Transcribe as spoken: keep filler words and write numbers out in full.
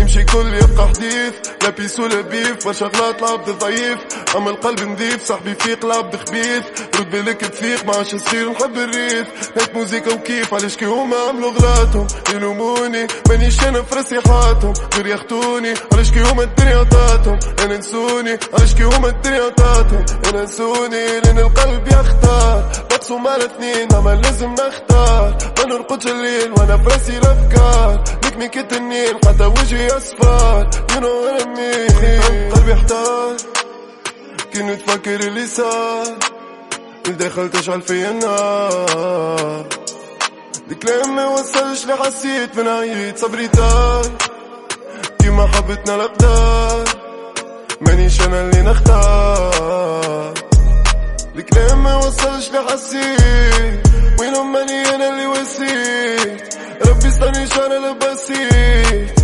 يمشي كل يبقى حديث، لا بيس ولا بيف، برشا غلط العبد ضعيف، اما القلب نضيف، صاحبي فيق العبد خبيث، رد بالك تفيق ما عادش صغير نحب الريف، هيك موزيكا وكيف، علاش كي هما عملوا غلاتهم يلوموني، مانيش انا في راسي حاتهم، غير ياخدوني، علاش كي هما الدنيا عطاتهم انا نسوني، علاش كي هما الدنيا عطاتهم انا نسوني، لان القلب يختار، مقسوم على اثنين اما لازم نختار، ما نرقدش الليل وانا في راسي الافكار، لكني كت النيل حتى وجهي اصفار، you know what I mean. قلبي احتار كي نتفكر اللي صار، الداخل تشعل فيا النار، الكلام ما وصلش لي حسيت من عيد صبري طار، كيما حبتنا الأقدار مانيش أنا اللي نختار، الكلام ما وصلش لي حسيت وينهم ماني أنا اللي وسيت، ربي استني شعر لبسيت،